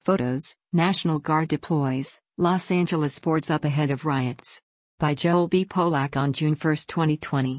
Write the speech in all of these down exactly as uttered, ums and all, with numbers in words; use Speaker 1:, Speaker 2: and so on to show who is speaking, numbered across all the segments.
Speaker 1: Photos, National Guard deploys, Los Angeles sports up ahead of riots. By Joel B. Polak on June first, twenty twenty.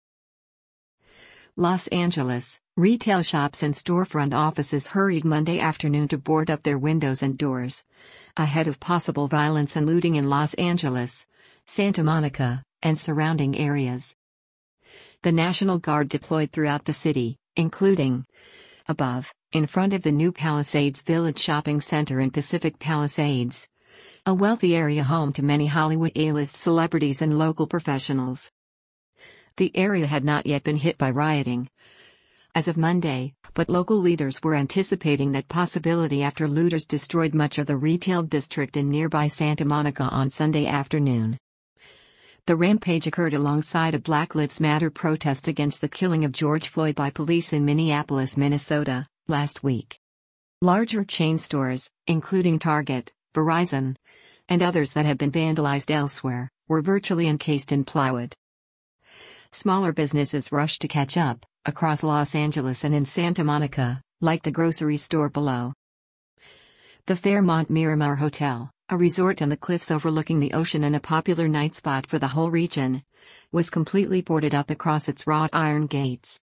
Speaker 1: Los Angeles, retail shops and storefront offices hurried Monday afternoon to board up their windows and doors, ahead of possible violence and looting in Los Angeles, Santa Monica, and surrounding areas. The National Guard deployed throughout the city, including above, in front of the new Palisades Village shopping center in Pacific Palisades, a wealthy area home to many Hollywood A-list celebrities and local professionals. The area had not yet been hit by rioting as of Monday, but local leaders were anticipating that possibility after looters destroyed much of the retail district in nearby Santa Monica on Sunday afternoon. The rampage occurred alongside a Black Lives Matter protest against the killing of George Floyd by police in Minneapolis, Minnesota, last week. Larger chain stores, including Target, Verizon, and others that have been vandalized elsewhere, were virtually encased in plywood. Smaller businesses rushed to catch up, across Los Angeles and in Santa Monica, like the grocery store below. The Fairmont Miramar Hotel, a resort on the cliffs overlooking the ocean and a popular night spot for the whole region, was completely boarded up across its wrought iron gates.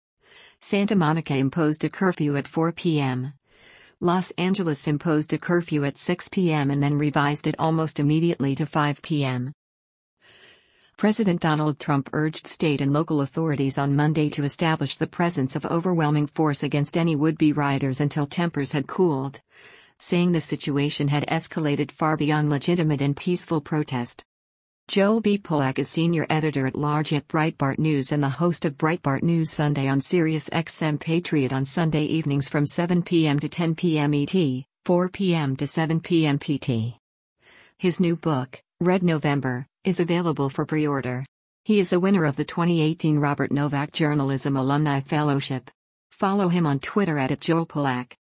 Speaker 1: Santa Monica imposed a curfew at four p m Los Angeles imposed a curfew at six p m and then revised it almost immediately to five p m President Donald Trump urged state and local authorities on Monday to establish the presence of overwhelming force against any would-be rioters until tempers had cooled, saying the situation had escalated far beyond legitimate and peaceful protest. Joel B. Polak is senior editor-at-large at Breitbart News and the host of Breitbart News Sunday on Sirius X M Patriot on Sunday evenings from seven p m to ten p m E T, four p m to seven p m P T. His new book, Red November, is available for pre-order. He is a winner of the twenty eighteen Robert Novak Journalism Alumni Fellowship. Follow him on Twitter at Joel Polak.